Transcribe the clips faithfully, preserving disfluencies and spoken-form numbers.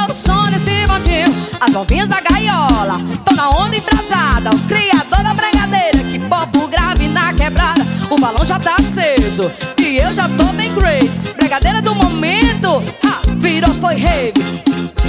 o som desse bondinho. As novinhas da gaiola tão na onda embrasada. O criador da bregadeira que pop o grave na quebrada. O balão já tá aceso e eu já tô bem Grace. Bregadeira do momento, ha, virou foi rave.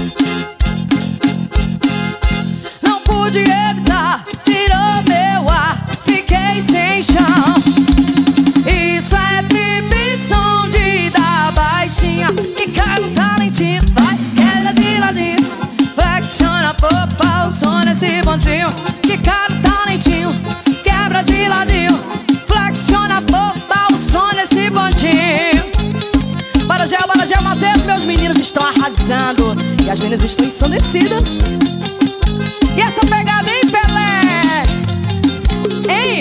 Não pude evitar, tirou meu ar, fiquei sem chão. Isso é trip, som de da baixinha que cai no talentinho. Vai, quebra de ladinho, flexiona a popa, o som desse bondinho que cai no talentinho. Quebra de ladinho, flexiona a popa, o som desse bondinho. Bora gel, bora gel, Mateus, meus meninos estão arrasando e as meninas estão ensandecidas. E essa pegada, hein, Pelé? Hein?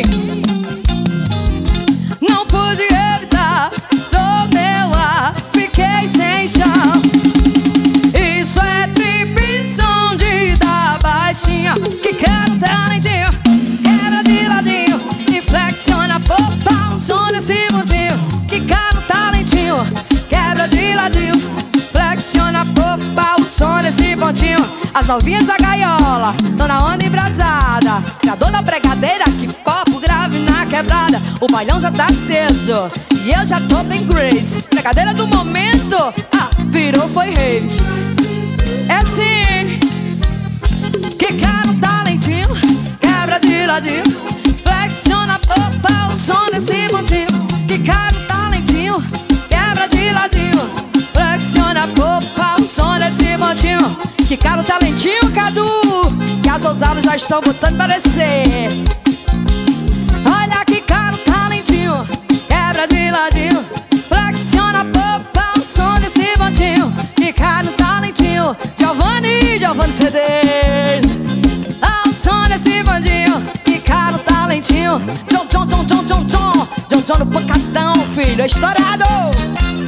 Não pude evitar, no meu ar, fiquei sem chão. Isso é trip, som de da baixinha que quer um talentinho. Quebra de ladinho e flexiona a popa, o som desse bondinho que quer um talentinho. Quebra de ladinho, flexiona a popa, o som desse bondinho. As novinhas da gaiola tão na onda embrasada. Criador da bregadeira que pop o grave na quebrada. O bailão já tá aceso e eu já tô bem Grace. Bregadeira do momento, ah, virou foi rave. É assim que cara um talentinho. Quebra de ladinho, flexiona a popa, o som desse bondinho que cara um talentinho. Quebra de ladinho, flexiona a popa, o som desse bondinho que cara o talentinho, Cadu, que as ousadas já estão botando pra descer. Olha que cara o talentinho, quebra de ladinho, flexiona a popa, o som desse bondinho que cara o talentinho. Giovanni, Giovanni C Ds, ah, o som desse bondinho que cara o talentinho. John, John, John, John, John, John, John, John no pancadão, filho, é estourado.